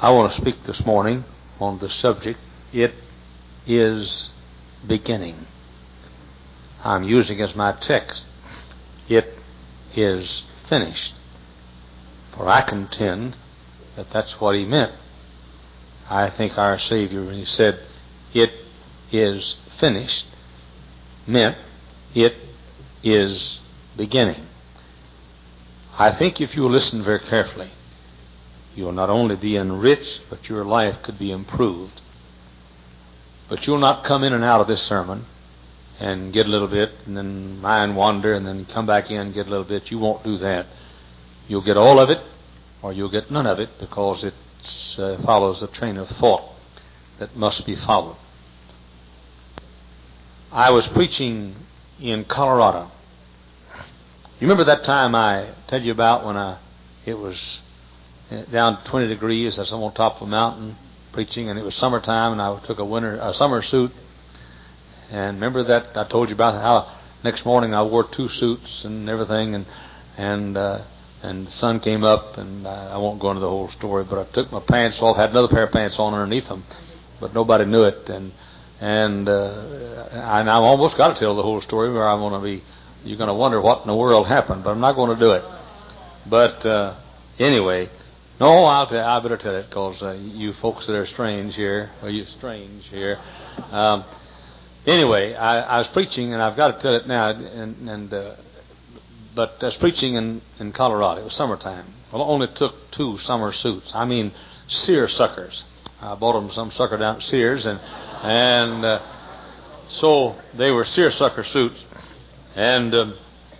I want to speak this morning on the subject, it is beginning. I'm using as my text, it is finished. For I contend that that's what he meant. I think our Savior, when he said, it is finished, meant it is beginning. I think if you listen very carefully, you will not only be enriched, but your life could be improved. But you'll not come in and out of this sermon and get a little bit and then mind wander and then come back in and get a little bit. You won't do that. You'll get all of it or you'll get none of it, because it follows a train of thought that must be followed. I was preaching in Colorado. You remember that time I tell you about when it was down to 20 degrees. I was on top of a mountain preaching, and it was summertime, and I took a summer suit. And remember that I told you about how next morning I wore two suits and everything, and the sun came up, and I won't go into the whole story, but I took my pants off, had another pair of pants on underneath them, but nobody knew it, and I almost got to tell the whole story, where I'm going to be. You're going to wonder what in the world happened, but I'm not going to do it. But anyway. No, I better tell it, because you folks that are strange here, anyway, I was preaching, and I've got to tell it now, but I was preaching in Colorado. It was summertime. Well, I only took two summer suits. I mean, seersuckers. I bought them some sucker down at Sears, and so they were seersucker suits. And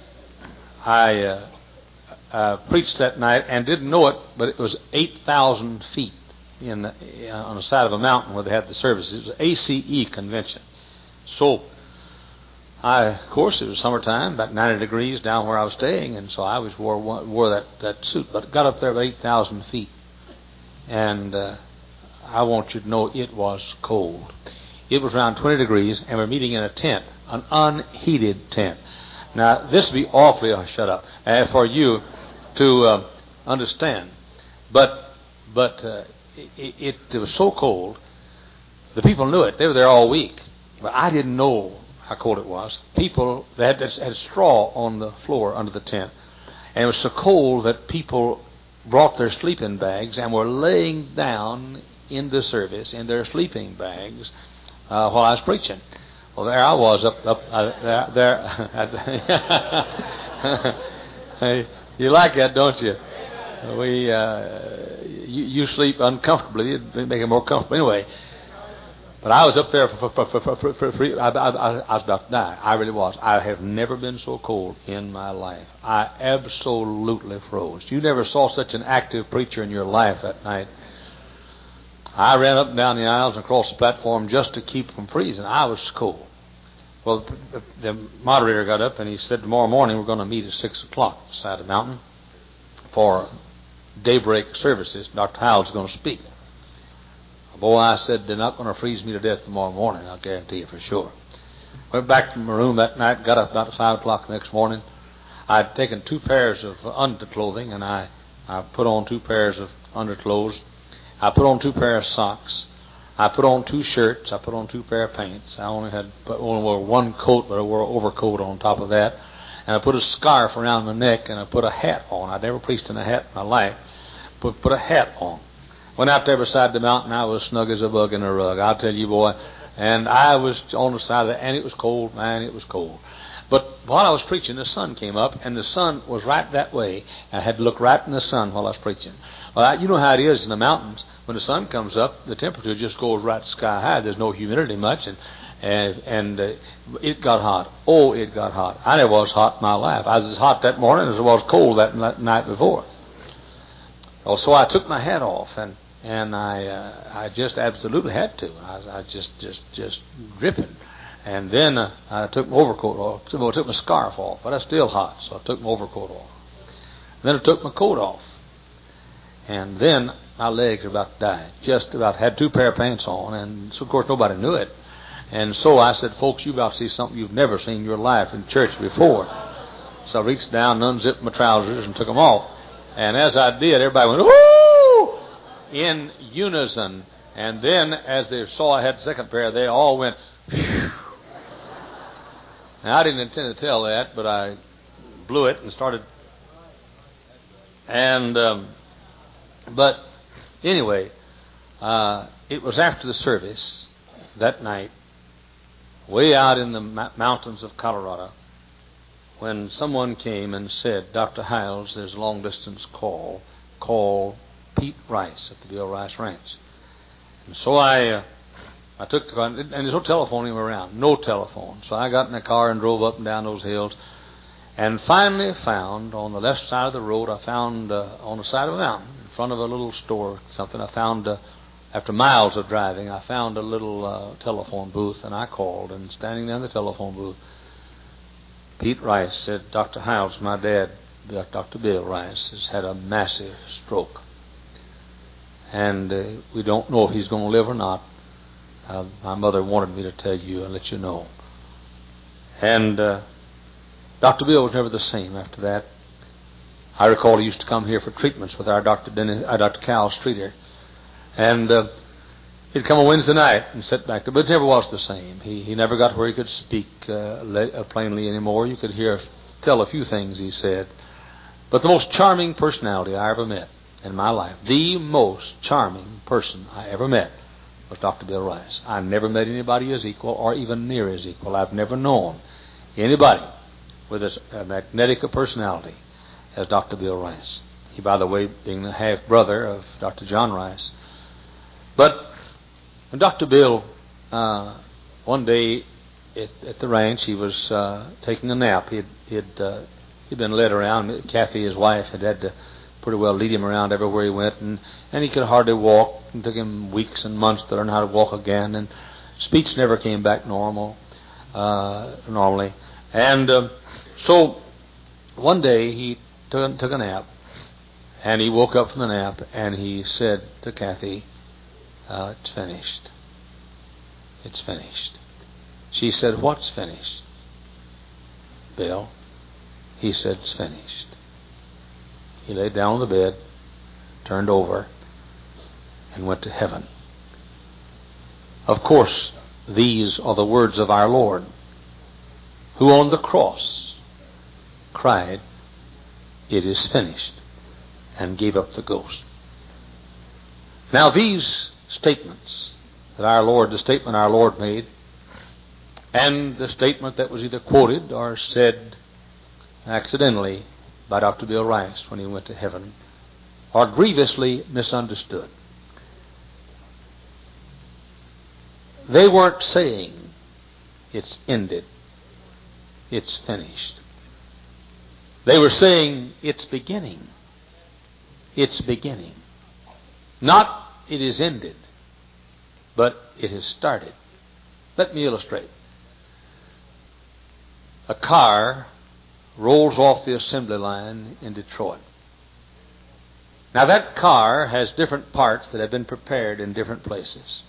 I preached that night and didn't know it, but it was 8,000 feet on the side of a mountain where they had the services. It was an ACE convention. So, of course, it was summertime, about 90 degrees down where I was staying, and so I always wore that suit. But it got up there about 8,000 feet, and I want you to know it was cold. It was around 20 degrees, and we're meeting in a tent, an unheated tent. Now, this would be awfully, shut up, for you to understand. But it was so cold, the people knew it. They were there all week. But I didn't know how cold it was. People, they had straw on the floor under the tent. And it was so cold that people brought their sleeping bags and were laying down in the service in their sleeping bags while I was preaching. Well, there I was up there. You like that, don't you? You sleep uncomfortably. It'd make it more comfortable anyway. But I was up there for free. I was about to die. I really was. I have never been so cold in my life. I absolutely froze. You never saw such an active preacher in your life that night. I ran up and down the aisles and across the platform just to keep from freezing. I was cold. Well, the moderator got up and he said, tomorrow morning we're going to meet at 6 o'clock beside the mountain for daybreak services. Dr. Howell's going to speak. Boy, I said, they're not going to freeze me to death tomorrow morning, I'll guarantee you for sure. Went back to my room that night, got up about 5 o'clock the next morning. I'd taken 2 pairs of underclothing, and I put on 2 pairs of underclothes. I put on 2 pairs of socks. I put on 2 shirts. I put on 2 pair of pants. I only wore 1 coat, but I wore an overcoat on top of that. And I put a scarf around my neck, and I put a hat on. I'd never preached in a hat in my life. Put a hat on. Went out there beside the mountain. I was snug as a bug in a rug. I'll tell you, boy. And I was on the side of it, and it was cold. Man, it was cold. But while I was preaching, the sun came up, and the sun was right that way. I had to look right in the sun while I was preaching. Well, you know how it is in the mountains. When the sun comes up, the temperature just goes right sky high. There's no humidity much, and it got hot. Oh, it got hot. I never was hot in my life. I was as hot that morning as I was cold that night before. Oh, so I took my hat off, and I just absolutely had to. I just dripping. And then I took my overcoat off. I took my scarf off, but I was still hot, so I took my overcoat off. Then I took my coat off. And then my legs were about to die. Just about had 2 pair of pants on, and so of course nobody knew it. And so I said, folks, you about to see something you've never seen in your life in church before. So I reached down and unzipped my trousers and took them off. And as I did, everybody went, "Woo!" in unison. And then, as they saw I had the second pair, they all went, phew. Now, I didn't intend to tell that, but I blew it and started. And, but anyway, it was after the service that night, way out in the mountains of Colorado, when someone came and said, Dr. Hiles, there's a long-distance call. Call Pete Rice at the Bill Rice Ranch. And so I took the car, and there's no telephone anywhere around, no telephone. So I got in the car and drove up and down those hills, and finally found on the left side of the road, I found on the side of a mountain, in front of a little store, something, I found, after miles of driving, I found a little telephone booth, and I called, and standing there in the telephone booth, Pete Rice said, Dr. Hiles, my dad, Dr. Bill Rice, has had a massive stroke. And we don't know if he's going to live or not. My mother wanted me to tell you and let you know. And Dr. Bill was never the same after that. I recall he used to come here for treatments with our Dr. Cal Streeter. And he'd come on Wednesday night and sit back there, but it never was the same. He never got where he could speak plainly anymore. You could tell a few things he said. But the most charming personality I ever met in my life, the most charming person I ever met, was Dr. Bill Rice. I never met anybody his equal or even near his equal. I've never known anybody with as magnetic a personality as Dr. Bill Rice. He, by the way, being the half-brother of Dr. John Rice. But when Dr. Bill, one day at the ranch, he was taking a nap. He'd been led around. Kathy, his wife, had to pretty well lead him around everywhere he went, and he could hardly walk. It took him weeks and months to learn how to walk again, and speech never came back normally. And so one day he took a nap, and he woke up from the nap, and he said to Kathy, it's finished. It's finished. She said, what's finished? Bill. He said, it's finished. He laid down on the bed, turned over, and went to heaven. Of course, these are the words of our Lord, who on the cross cried, it is finished, and gave up the ghost. Now these statements the statement our Lord made, and the statement that was either quoted or said accidentally by Dr. Bill Rice when he went to heaven, are grievously misunderstood. They weren't saying it's ended, it's finished. They were saying it's beginning. It's beginning. Not it is ended, but it has started. Let me illustrate. A car rolls off the assembly line in Detroit. Now that car has different parts that have been prepared in different places.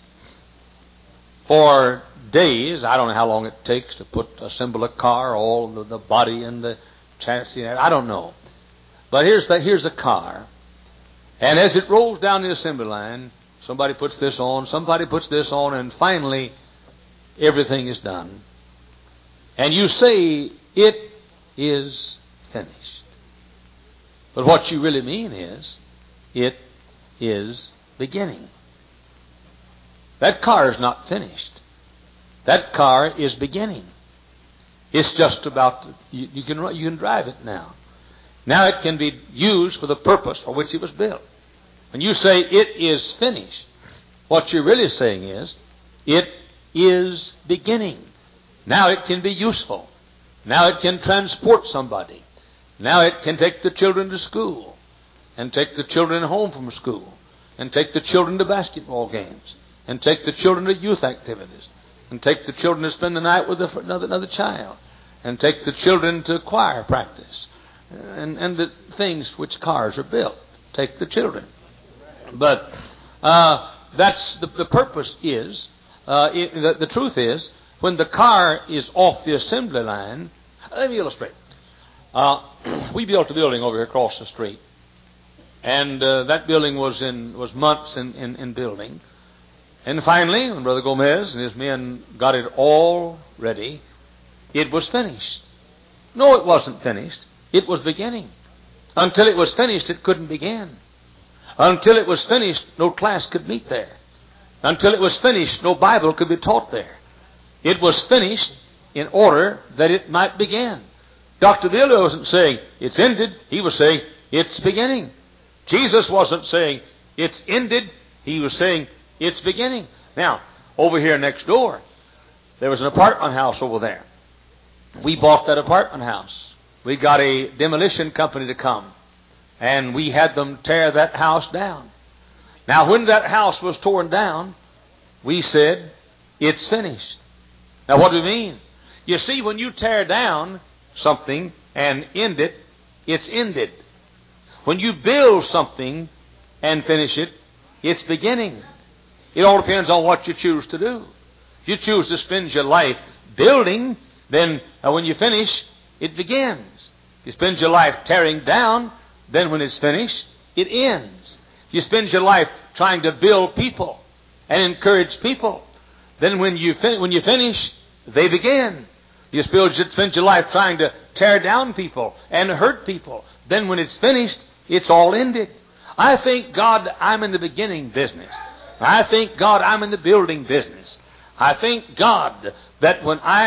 For days, I don't know how long it takes to assemble a car, all the body and the chassis, I don't know. But here's the car. And as it rolls down the assembly line, somebody puts this on, somebody puts this on, and finally everything is done. And you say, it is finished. But what you really mean is, it is beginning. That car is not finished. That car is beginning. It's just about, you can drive it now. Now it can be used for the purpose for which it was built. When you say it is finished, what you're really saying is, it is beginning. Now it can be useful. Now it can transport somebody. Now it can take the children to school, and take the children home from school, and take the children to basketball games, and take the children to youth activities, and take the children to spend the night with another child, and take the children to choir practice, and the things which cars are built. Take the children. But that's the purpose is, the truth is, when the car is off the assembly line, let me illustrate. We built a building over here across the street. And that building was months in building. And finally, when Brother Gomez and his men got it all ready, it was finished. No, it wasn't finished. It was beginning. Until it was finished, it couldn't begin. Until it was finished, no class could meet there. Until it was finished, no Bible could be taught there. It was finished in order that it might begin. Dr. Bill wasn't saying it's ended. He was saying it's beginning. Jesus wasn't saying it's ended. He was saying it's beginning. Now, over here next door, there was an apartment house over there. We bought that apartment house. We got a demolition company to come, and we had them tear that house down. Now, when that house was torn down, we said, it's finished. Now, what do we mean? You see, when you tear down something and end it, it's ended. When you build something and finish it, it's beginning. It all depends on what you choose to do. If you choose to spend your life building, then when you finish, it begins. If you spend your life tearing down, then when it's finished, it ends. If you spend your life trying to build people and encourage people, then when you finish, they begin. You spend your life trying to tear down people and hurt people, then when it's finished, it's all ended. I thank God I'm in the beginning business. I thank God I'm in the building business. I thank God that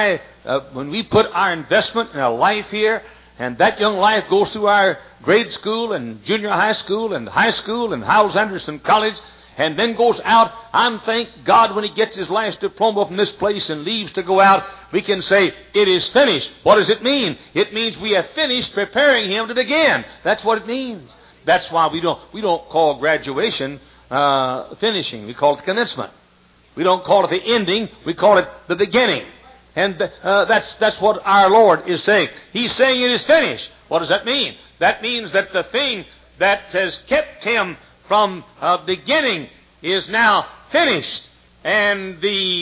when we put our investment in a life here, and that young life goes through our grade school and junior high school and Howells Anderson College, and then goes out, I'm thank God when he gets his last diploma from this place and leaves to go out, we can say, it is finished. What does it mean? It means we have finished preparing him to begin. That's what it means. That's why we don't call graduation finishing. We call it commencement. We don't call it the ending. We call it the beginning. And that's what our Lord is saying. He's saying it is finished. What does that mean? That means that the thing that has kept him from beginning is now finished. And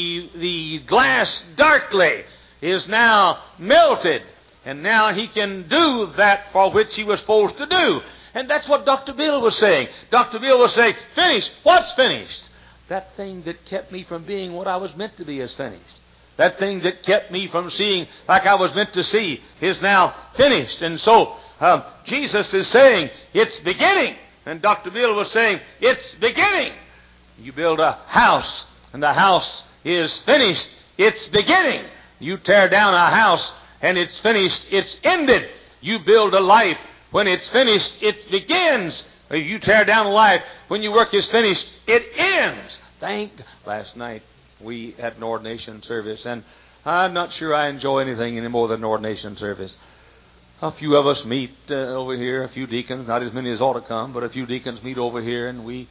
the glass darkly is now melted. And now he can do that for which he was supposed to do. And that's what Dr. Bill was saying. Dr. Bill was saying, finished. What's finished? That thing that kept me from being what I was meant to be is finished. That thing that kept me from seeing like I was meant to see is now finished. And so Jesus is saying, it's beginning. And Dr. Bill was saying, it's beginning. You build a house, and the house is finished. It's beginning. You tear down a house, and it's finished. It's ended. You build a life. When it's finished, it begins. If you tear down a life, when your work is finished, it ends. Last night, we had an ordination service, and I'm not sure I enjoy anything any more than an ordination service. A few of us meet over here, a few deacons, not as many as ought to come, but a few deacons meet over here, and we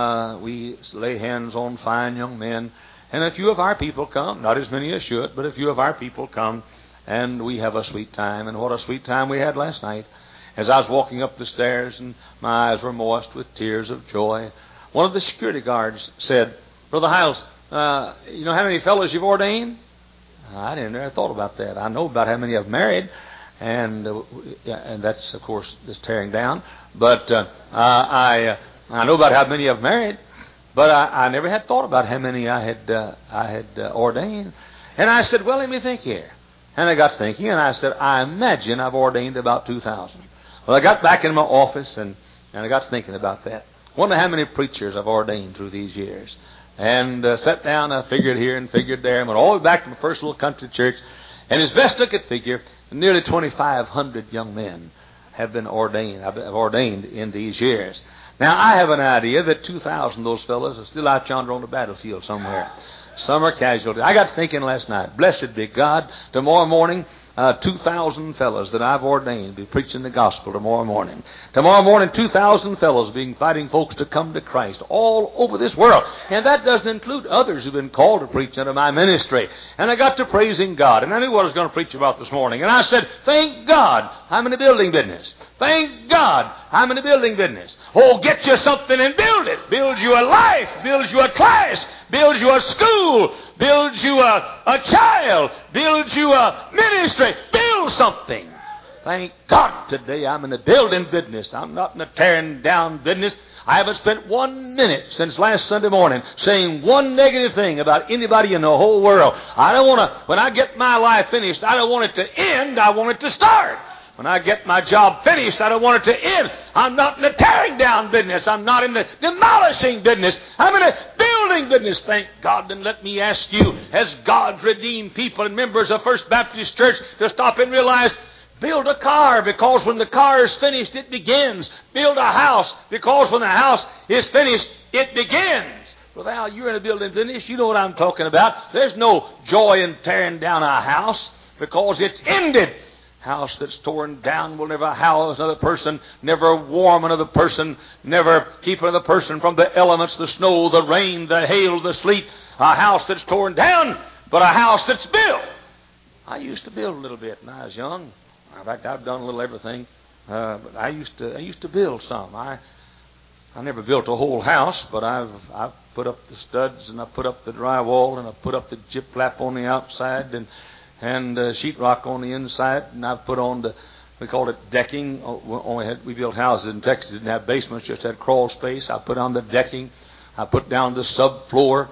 lay hands on fine young men. And a few of our people come, not as many as should, but a few of our people come, and we have a sweet time. And what a sweet time we had last night. As I was walking up the stairs, and my eyes were moist with tears of joy, one of the security guards said, Brother Hiles, you know how many fellows you've ordained? I didn't ever thought about that. I know about how many I've married, and that's, of course, this tearing down. But I know about how many I've married, but I never had thought about how many I had ordained. And I said, well, let me think here. And I got thinking, and I said, I imagine I've ordained about 2,000. Well, I got back in my office, and I got thinking about that. Wonder how many preachers I've ordained through these years. And sat down, I figured here and figured there, and went all the way back to my first little country church. And as best I could figure, nearly 2,500 young men have been ordained. I've ordained in these years. Now, I have an idea that 2,000 of those fellows are still out yonder on the battlefield somewhere. Some are casualties. I got thinking last night, blessed be God, tomorrow morning, 2,000 fellows that I've ordained be preaching the gospel tomorrow morning. Tomorrow morning, 2,000 fellows being fighting folks to come to Christ all over this world. And that doesn't include others who've been called to preach under my ministry. And I got to praising God. And I knew what I was going to preach about this morning. And I said, thank God I'm in the building business. Thank God I'm in the building business. Oh, get you something and build it. Build you a life. Build you a class. Build you a school. Build you a child. Build you a ministry. Build something. Thank God today I'm in the building business. I'm not in the tearing down business. I haven't spent 1 minute since last Sunday morning saying one negative thing about anybody in the whole world. I don't want to, when I get my life finished, I don't want it to end. I want it to start. When I get my job finished, I don't want it to end. I'm not in the tearing down business. I'm not in the demolishing business. I'm in the building business. Thank God. And let me ask you, as God's redeemed people and members of First Baptist Church, to stop and realize, build a car, because when the car is finished, it begins. Build a house, because when the house is finished, it begins. Well, Al, you're in a building business. You know what I'm talking about. There's no joy in tearing down a house, because it's ended. House that's torn down will never house another person, never warm another person, never keep another person from the elements, the snow, the rain, the hail, the sleet. A house that's torn down, but a house that's built. I used to build a little bit when I was young. In fact, I've done a little everything. But I used to build some. I never built a whole house, but I've put up the studs, and I put up the drywall, and I put up the gyp-flap on the outside, and sheetrock on the inside, and I've put on we called it decking. We built houses in Texas, didn't have basements, just had crawl space. I put on the decking. I put down the subfloor.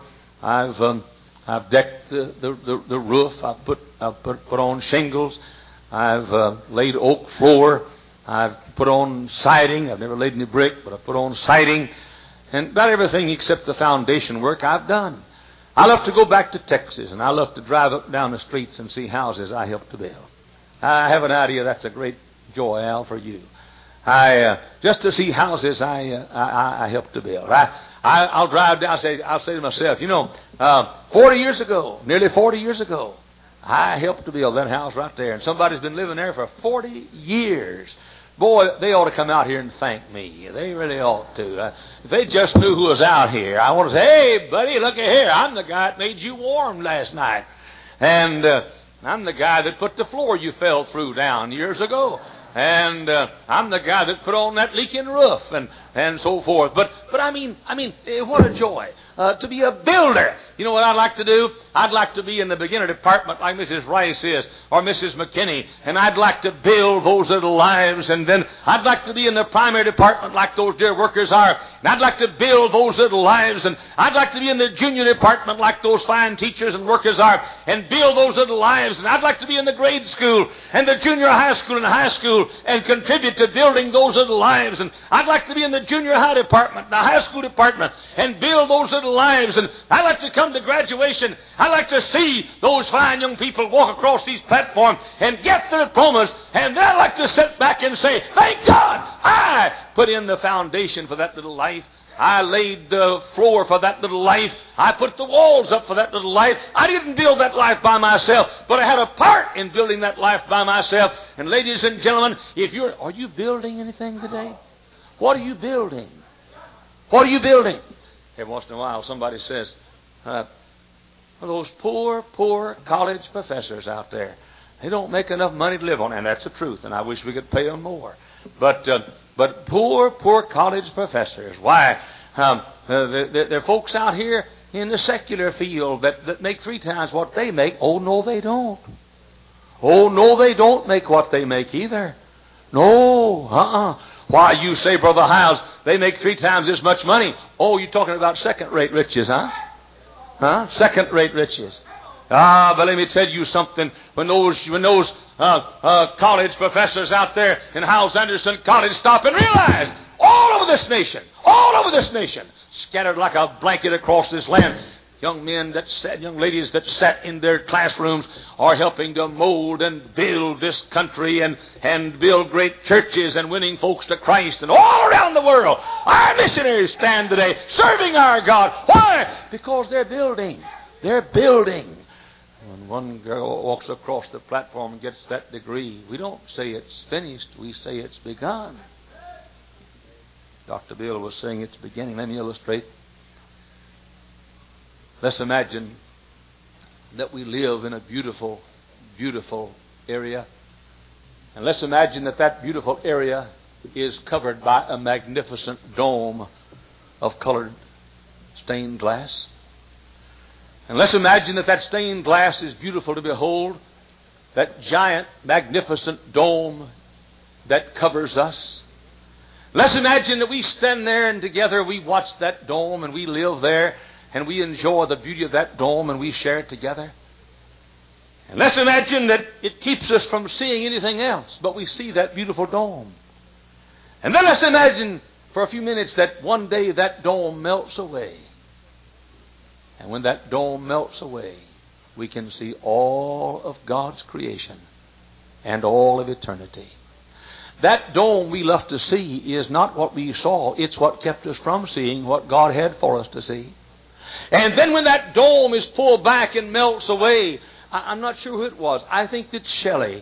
I've decked the roof. I've put on shingles. I've laid oak floor. I've put on siding. I've never laid any brick, but I've put on siding. And about everything except the foundation work I've done. I love to go back to Texas, and I love to drive up and down the streets and see houses I helped to build. I have an idea that's a great joy, Al, for you. Just to see houses I helped to build. I'll drive down. I'll say to myself, 40 years ago, nearly 40 years ago, I helped to build that house right there, and somebody's been living there for 40 years. Boy, they ought to come out here and thank me. They really ought to. If they just knew who was out here, I want to say, hey, buddy, look at here. I'm the guy that made you warm last night. And I'm the guy that put the floor you fell through down years ago. And I'm the guy that put on that leaking roof and so forth. But I mean, what a joy to be a builder. You know what I'd like to do? I'd like to be in the beginner department like Mrs. Rice is, or Mrs. McKinney, and I'd like to build those little lives. And then I'd like to be in the primary department like those dear workers are, and I'd like to build those little lives. And I'd like to be in the junior department like those fine teachers and workers are, and build those little lives. And I'd like to be in the grade school and the junior high school and high school and contribute to building those little lives. And I'd like to be in the junior high department, the high school department, and build those little lives. And I'd like to come to graduation. I'd like to see those fine young people walk across these platforms and get their diplomas. And then I'd like to sit back and say, thank God I put in the foundation for that little life. I laid the floor for that little life. I put the walls up for that little life. I didn't build that life by myself, but I had a part in building that life by myself. And ladies and gentlemen, are you building anything today? What are you building? What are you building? Every once in a while somebody says, those poor college professors out there, they don't make enough money to live on. And that's the truth, and I wish we could pay them more. But poor college professors. Why? There are folks out here in the secular field that make 3 times what they make. Oh, no, they don't. Oh, no, they don't make what they make either. No, Why, you say, Brother Hiles, they make 3 times this much money. Oh, you're talking about second-rate riches, huh? Second-rate riches. But let me tell you something. When those college professors out there in Hyles Anderson College stop and realize all over this nation, scattered like a blanket across this land, young ladies that sat in their classrooms are helping to mold and build this country and build great churches and winning folks to Christ. And all around the world, our missionaries stand today serving our God. Why? Because they're building. They're building. When one girl walks across the platform and gets that degree, we don't say it's finished, we say it's begun. Dr. Bill was saying it's beginning. Let me illustrate. Let's imagine that we live in a beautiful, beautiful area. And let's imagine that beautiful area is covered by a magnificent dome of colored stained glass. And let's imagine that stained glass is beautiful to behold. That giant, magnificent dome that covers us. Let's imagine that we stand there and together we watch that dome and we live there and we enjoy the beauty of that dome and we share it together. And let's imagine that it keeps us from seeing anything else, but we see that beautiful dome. And then let's imagine for a few minutes that one day that dome melts away. And when that dome melts away, we can see all of God's creation and all of eternity. That dome we love to see is not what we saw. It's what kept us from seeing what God had for us to see. And then when that dome is pulled back and melts away, I'm not sure who it was. I think that Shelley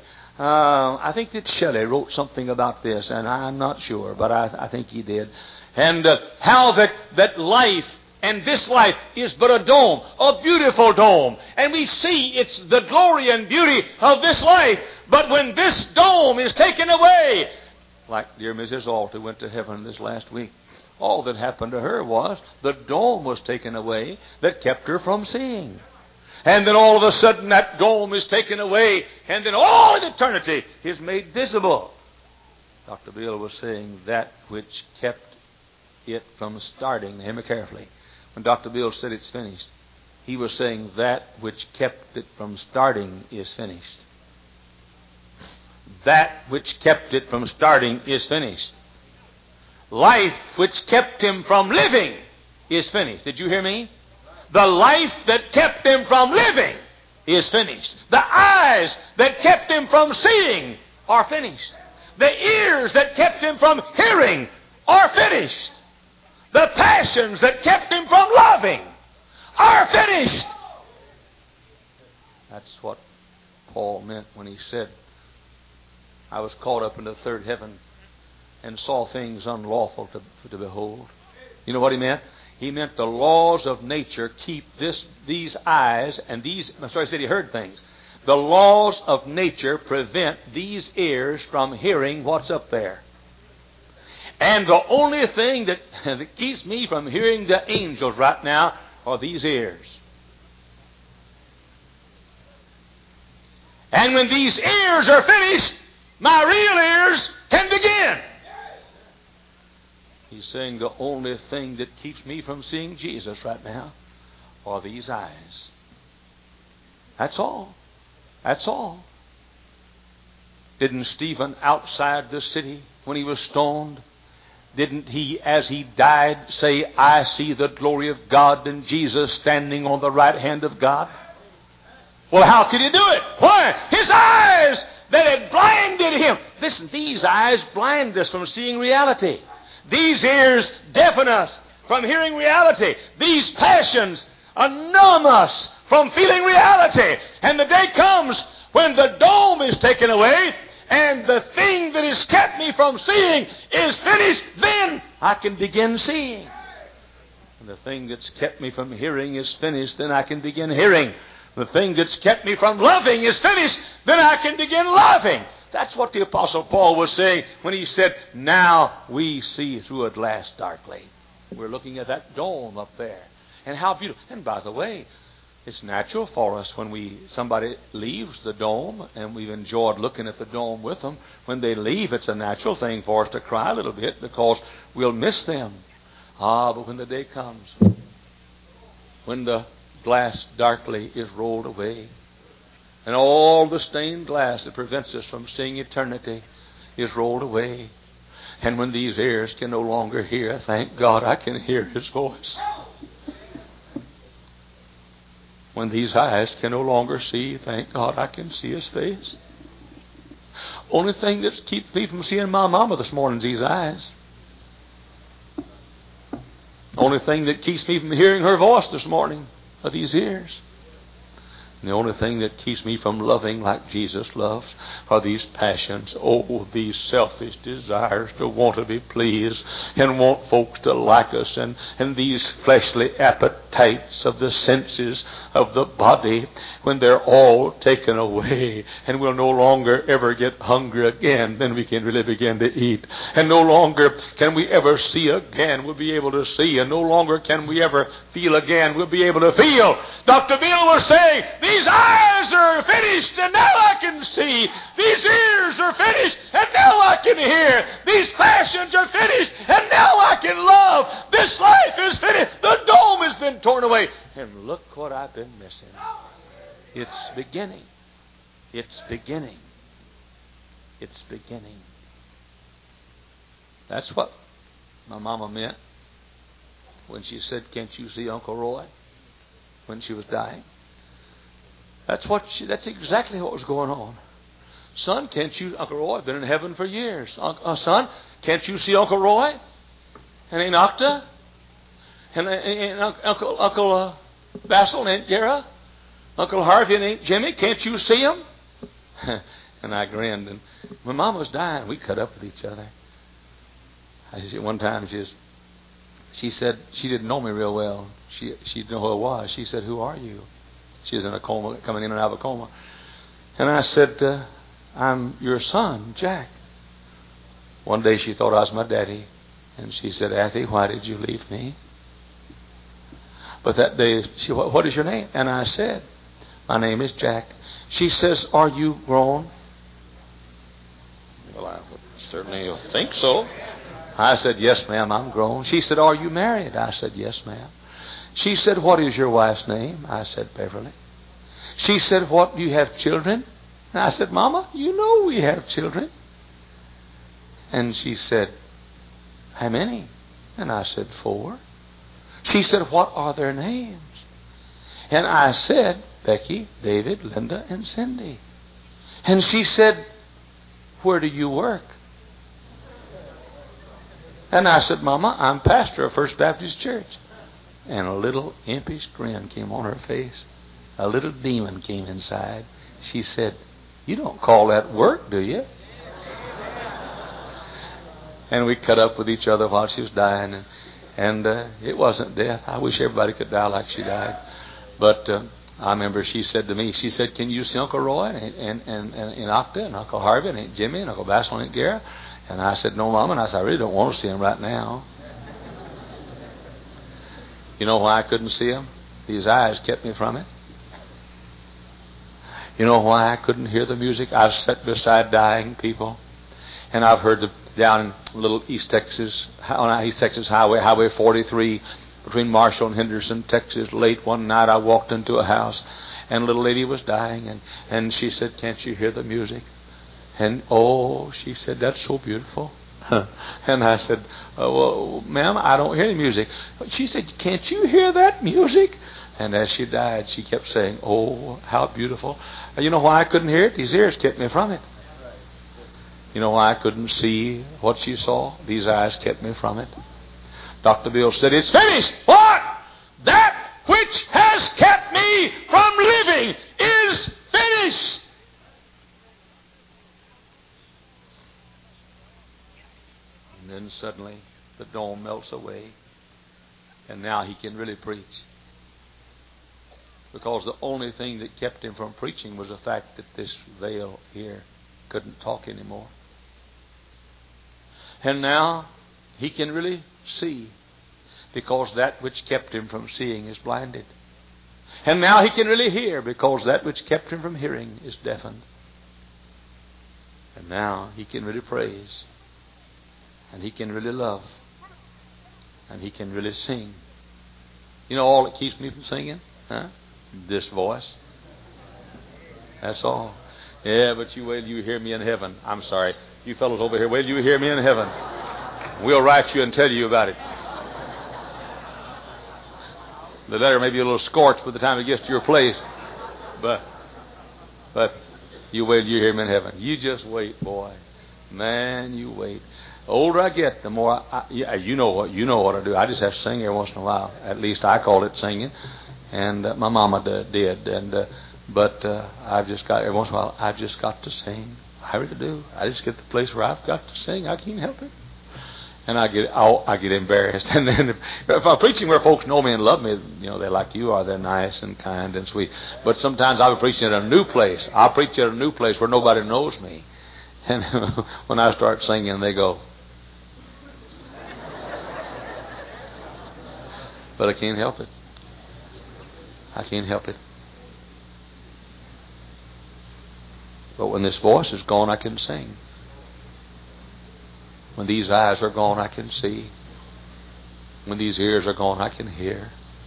wrote something about this, and I'm not sure, but I think he did. And how that life and this life is but a dome, a beautiful dome. And we see it's the glory and beauty of this life. But when this dome is taken away, like dear Mrs. Ault who went to heaven this last week, all that happened to her was the dome was taken away that kept her from seeing. And then all of a sudden that dome is taken away, and then all of eternity is made visible. Dr. Bill was saying that which kept it from starting. Hear me carefully. When Dr. Bill said it's finished, he was saying that which kept it from starting is finished. That which kept it from starting is finished. Life which kept him from living is finished. Did you hear me? The life that kept him from living is finished. The eyes that kept him from seeing are finished. The ears that kept him from hearing are finished. The passions that kept him from loving are finished. That's what Paul meant when he said, I was caught up in the third heaven and saw things unlawful to behold. You know what he meant? He meant the laws of nature keep these eyes and these... I'm sorry, I said he heard things. The laws of nature prevent these ears from hearing what's up there. And the only thing that keeps me from hearing the angels right now are these ears. And when these ears are finished, my real ears can begin. He's saying the only thing that keeps me from seeing Jesus right now are these eyes. That's all. That's all. Didn't Stephen outside the city when he was stoned, didn't he, as he died, say, I see the glory of God and Jesus standing on the right hand of God? Well, how could he do it? Why? His eyes that had blinded him. Listen, these eyes blind us from seeing reality. These ears deafen us from hearing reality. These passions numb us from feeling reality. And the day comes when the dome is taken away and the thing that has kept me from seeing is finished, then I can begin seeing. And the thing that's kept me from hearing is finished, then I can begin hearing. The thing that's kept me from loving is finished, then I can begin loving. That's what the Apostle Paul was saying when he said, now we see through a glass darkly. We're looking at that dome up there. And how beautiful. And by the way, it's natural for us when somebody leaves the dome, and we've enjoyed looking at the dome with them. When they leave, it's a natural thing for us to cry a little bit because we'll miss them. But when the day comes, when the glass darkly is rolled away, and all the stained glass that prevents us from seeing eternity is rolled away, and when these ears can no longer hear, thank God I can hear His voice. When these eyes can no longer see, thank God I can see His face. Only thing that keeps me from seeing my mama this morning is these eyes. Only thing that keeps me from hearing her voice this morning are these ears. And the only thing that keeps me from loving like Jesus loves are these passions. Oh, these selfish desires to want to be pleased and want folks to like us, and these fleshly appetites of the senses of the body, when they're all taken away and we'll no longer ever get hungry again, then we can really begin to eat. And no longer can we ever see again, we'll be able to see. And no longer can we ever feel again, we'll be able to feel. Dr. Bill was saying, These eyes are finished, and now I can see. These ears are finished, and now I can hear. These passions are finished, and now I can love. This life is finished. The dome has been torn away. And look what I've been missing. It's beginning. It's beginning. It's beginning. That's what my mama meant when she said, "Can't you see Uncle Roy?" when she was dying. That's exactly what was going on. Son, can't you, Uncle Roy, been in heaven for years. Son, can't you see Uncle Roy? And Aunt Octa? And Uncle Basil and Aunt Gara? Uncle Harvey and Aunt Jimmy, can't you see them? And I grinned. And when Mom was dying, we cut up with each other. One time she said, she didn't know me real well. She didn't know who I was. She said, "Who are you?" She was in a coma, coming in and out of a coma. And I said, "I'm your son, Jack." One day she thought I was my daddy. And she said, "Athy, why did you leave me?" But that day, "What is your name?" And I said, "My name is Jack." She says, "Are you grown?" Well, I would certainly think so. I said, "Yes, ma'am, I'm grown." She said, "Are you married?" I said, "Yes, ma'am." She said, "What is your wife's name?" I said, "Beverly." She said, "What, do you have children?" And I said, "Mama, you know we have children." And she said, "How many?" And I said, 4. She said, "What are their names?" And I said, "Becky, David, Linda, and Cindy." And she said, "Where do you work?" And I said, "Mama, I'm pastor of First Baptist Church." And a little impish grin came on her face. A little demon came inside. She said, "You don't call that work, do you?" And we cut up with each other while she was dying. And it wasn't death. I wish everybody could die like she died. But I remember she said to me, she said, "Can you see Uncle Roy and Octa and Uncle Harvey and Aunt Jimmy and Uncle Basil and Aunt Gara?" And I said, "No, Mom." And I said, "I really don't want to see him right now." You know why I couldn't see him? These eyes kept me from it. You know why I couldn't hear the music? I've sat beside dying people, and I've heard down in little East Texas Highway, Highway 43, between Marshall and Henderson, Texas. Late one night, I walked into a house, and a little lady was dying, and she said, "Can't you hear the music?" And oh, she said, "That's so beautiful." And I said, "Well, ma'am, I don't hear any music." She said, "Can't you hear that music?" And as she died, she kept saying, "Oh, how beautiful." You know why I couldn't hear it? These ears kept me from it. You know why I couldn't see what she saw? These eyes kept me from it. Dr. Bill said, "It's finished." What? That which has kept me from living is finished. And then suddenly the dome melts away. And now he can really preach. Because the only thing that kept him from preaching was the fact that this veil here couldn't talk anymore. And now he can really see, because that which kept him from seeing is blinded. And now he can really hear, because that which kept him from hearing is deafened. And now he can really praise. And he can really love. And he can really sing. You know all that keeps me from singing? Huh? This voice. That's all. Yeah, but you wait till you hear me in heaven. I'm sorry. You fellows over here, wait till you hear me in heaven. We'll write you and tell you about it. The letter may be a little scorched by the time it gets to your place. But you wait till you hear me in heaven. You just wait, boy. Man, you wait. The older I get, the more you know what I do. I just have to sing every once in a while. At least I call it singing. And my mama did. But I've just got, every once in a while, I've just got to sing. I really do. I just get to the place where I've got to sing. I can't help it. And I get embarrassed. And then if I'm preaching where folks know me and love me, you know, they're like you are. They're nice and kind and sweet. But sometimes I'll be preaching at a new place. I'll preach at a new place where nobody knows me. And when I start singing, they go. But I can't help it. I can't help it. But when this voice is gone, I can sing. When these eyes are gone, I can see. When these ears are gone, I can hear.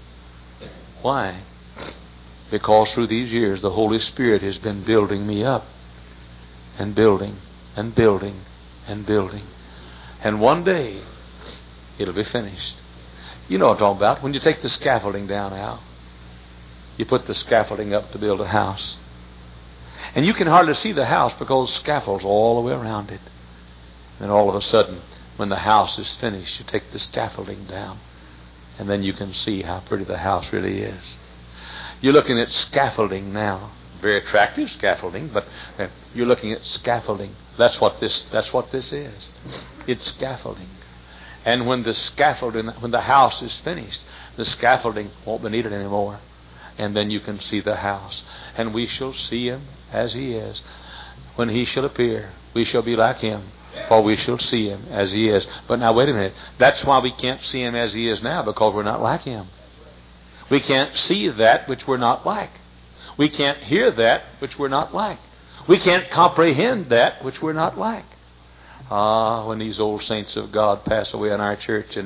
Why? Because through these years, the Holy Spirit has been building me up. And building, and building, and building. And one day, it'll be finished. You know what I'm talking about. When you take the scaffolding down, Al, you put the scaffolding up to build a house. And you can hardly see the house because scaffolds all the way around it. And all of a sudden, when the house is finished, you take the scaffolding down. And then you can see how pretty the house really is. You're looking at scaffolding now. Very attractive scaffolding, but you're looking at scaffolding. That's what this is. It's scaffolding. And when the house is finished, the scaffolding won't be needed anymore. And then you can see the house. And we shall see him as he is. When he shall appear, we shall be like him, for we shall see him as he is. But now wait a minute. That's why we can't see him as he is now, because we're not like him. We can't see that which we're not like. We can't hear that which we're not like. We can't comprehend that which we're not like. When these old saints of God pass away in our church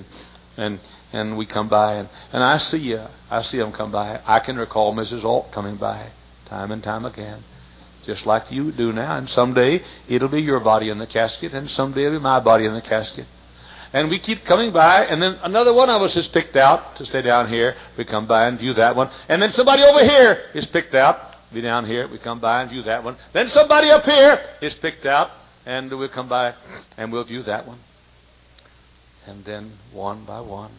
and we come by and I see them come by. I can recall Mrs. Alt coming by time and time again, just like you do now. And someday it'll be your body in the casket, and someday it'll be my body in the casket. And we keep coming by, and then another one of us is picked out to stay down here. We come by and view that one. And then somebody over here is picked out. Be down here. We come by and view that one. Then somebody up here is picked out, and we'll come by and we'll view that one. And then one by one.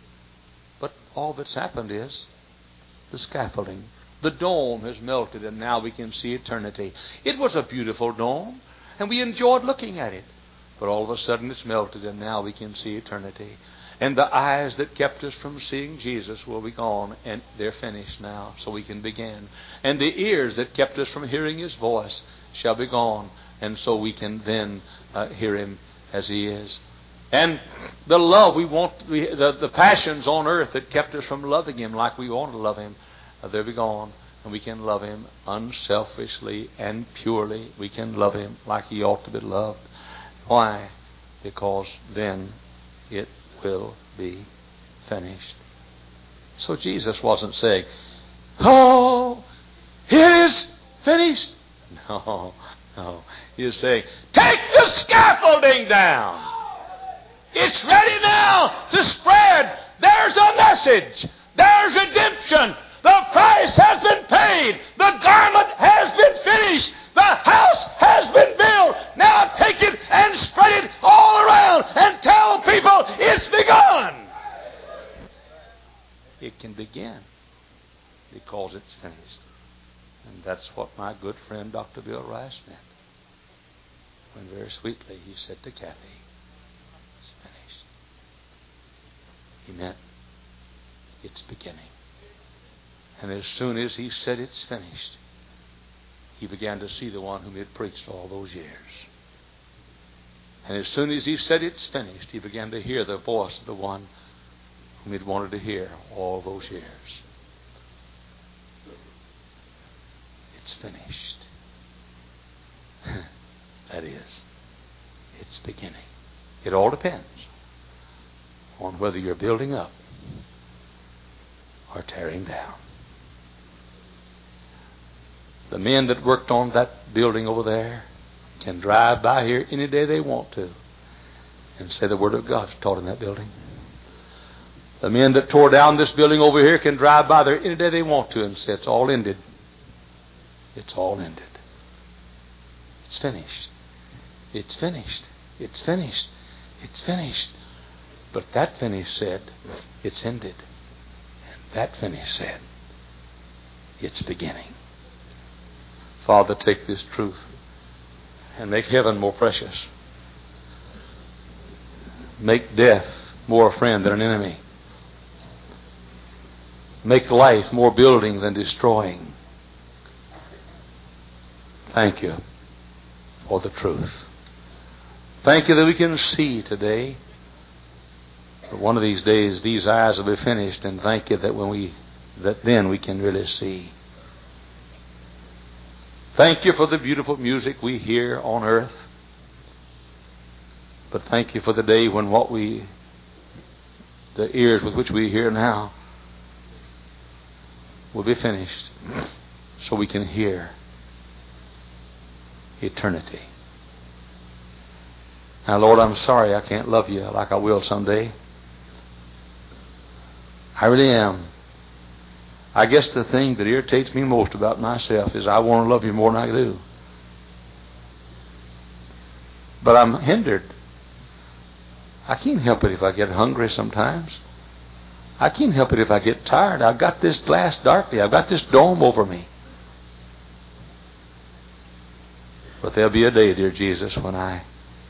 But all that's happened is the scaffolding. The dome has melted, and now we can see eternity. It was a beautiful dome, and we enjoyed looking at it. But all of a sudden it's melted, and now we can see eternity. And the eyes that kept us from seeing Jesus will be gone, and they're finished now, so we can begin. And the ears that kept us from hearing his voice shall be gone, and so we can then hear him as he is. And the love we want, the passions on earth that kept us from loving him like we want to love him, they'll be gone. And we can love him unselfishly and purely. We can love him like he ought to be loved. Why? Because then it will be finished. So Jesus wasn't saying, "Oh, it is finished." No. He was saying, "Take the scaffolding down. It's ready now to spread. There's a message. There's redemption. The price has been paid. The garment has been finished. The house has been built. Now take it and spread it all around and tell people it's begun." It can begin because it's finished. And that's what my good friend Dr. Bill Rice meant when very sweetly he said to Kathy, "It's finished." He meant it's beginning. And as soon as he said it's finished, he began to see the one whom he had preached all those years. And as soon as he said it's finished, he began to hear the voice of the one whom he had wanted to hear all those years. It's finished. That is, it's beginning. It all depends on whether you're building up or tearing down. The men that worked on that building over there can drive by here any day they want to and say the Word of God's taught in that building. The men that tore down this building over here can drive by there any day they want to and say it's all ended. It's all ended. It's finished. It's finished. It's finished. It's finished. But that finish said it's ended. And that finish said it's beginning. Father, take this truth and make heaven more precious. Make death more a friend than an enemy. Make life more building than destroying. Thank you for the truth. Thank you that we can see today. But one of these days, these eyes will be finished, and thank you that then we can really see. Thank you for the beautiful music we hear on earth. But thank you for the day when the ears with which we hear now will be finished, so we can hear eternity. Now, Lord, I'm sorry I can't love you like I will someday. I really am. I guess the thing that irritates me most about myself is I want to love you more than I do. But I'm hindered. I can't help it if I get hungry sometimes. I can't help it if I get tired. I've got this glass darkly. I've got this dome over me. But there'll be a day, dear Jesus, when I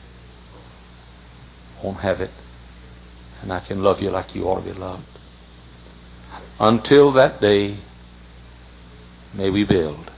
won't have it, and I can love you like you ought to be loved. Until that day, may we build